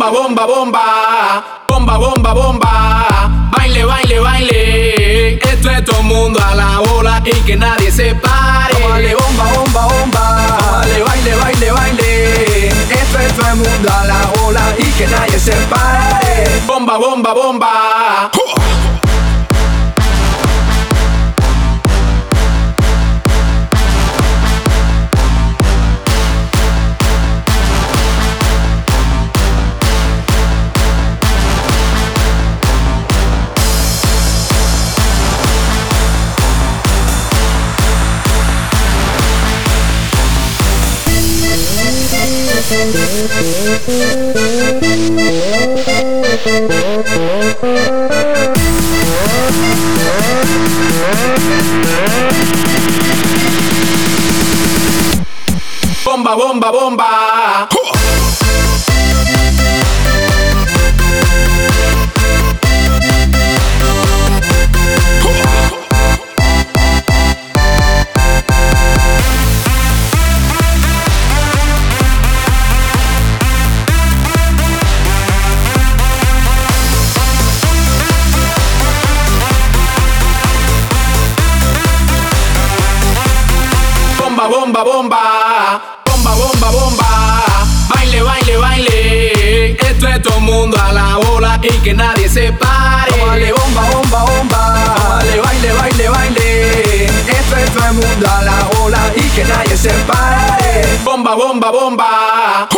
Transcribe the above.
Bomba, bomba, bomba, bomba, bomba, bomba. Baile, baile, baile. Esto es todo el mundo a la ola y que nadie se pare. Vale, bomba, bomba, bomba. Vale, baile, baile, baile. Esto es todo el mundo a la ola y que nadie se pare. Bomba, bomba, bomba. Bomba, bomba, bomba. Bomba, bomba, bomba, bomba, bomba, bomba. Baile, baile, baile. Esto es todo el mundo a la ola y que nadie se pare. Vale, bomba, bomba, bomba. Vale, baile, baile, baile. Esto es todo el mundo a la ola y que nadie se pare. Bomba, bomba, bomba.